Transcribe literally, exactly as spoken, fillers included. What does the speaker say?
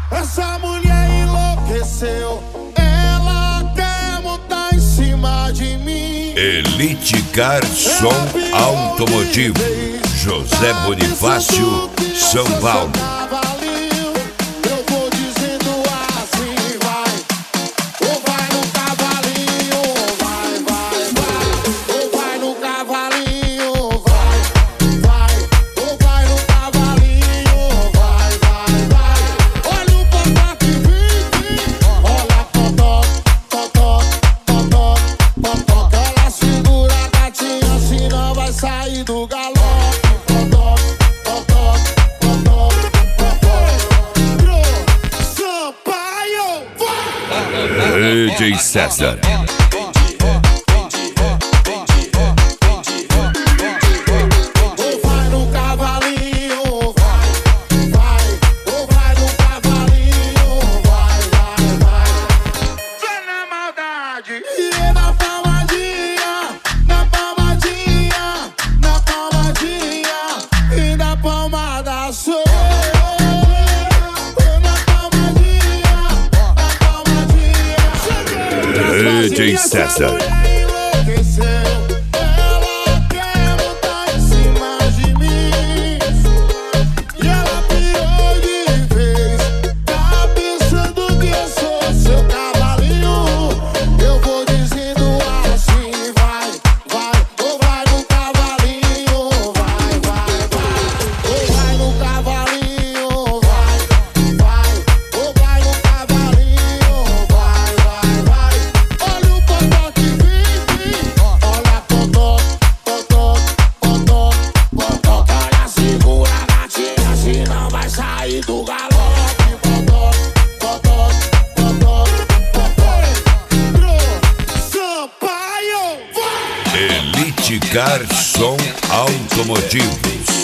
Essa mulher enlouqueceu, ela quer montar em cima de mim. Elite Car Som Automotivo, José Bonifácio, São Paulo. Sair do galope, Sampaio, D J César. vai no cavalinho, vai, vai, ou vai no cavalinho, vai, vai, vai. Vem na maldade e na palmadinha, na palmadinha, na palmadinha e na palmada sou. D J César. Ela quer montar em cima de mim e ela pirou de vez. Tá pensando que eu sou seu cavalinho. Eu vou dizendo assim, vai, vai, ou vai no cavalinho, vai, vai, vai, ou vai no cavalinho, vai, vai, ou vai no cavalinho, vai, vai, vai. Olha o potó que vive, olha potó, potó, potó, potó. Olha, segura a gatinha, senão vai sair do galope. Potó, potó, potó, potó. Sampaio, vai! Elite Car Som Automotivos.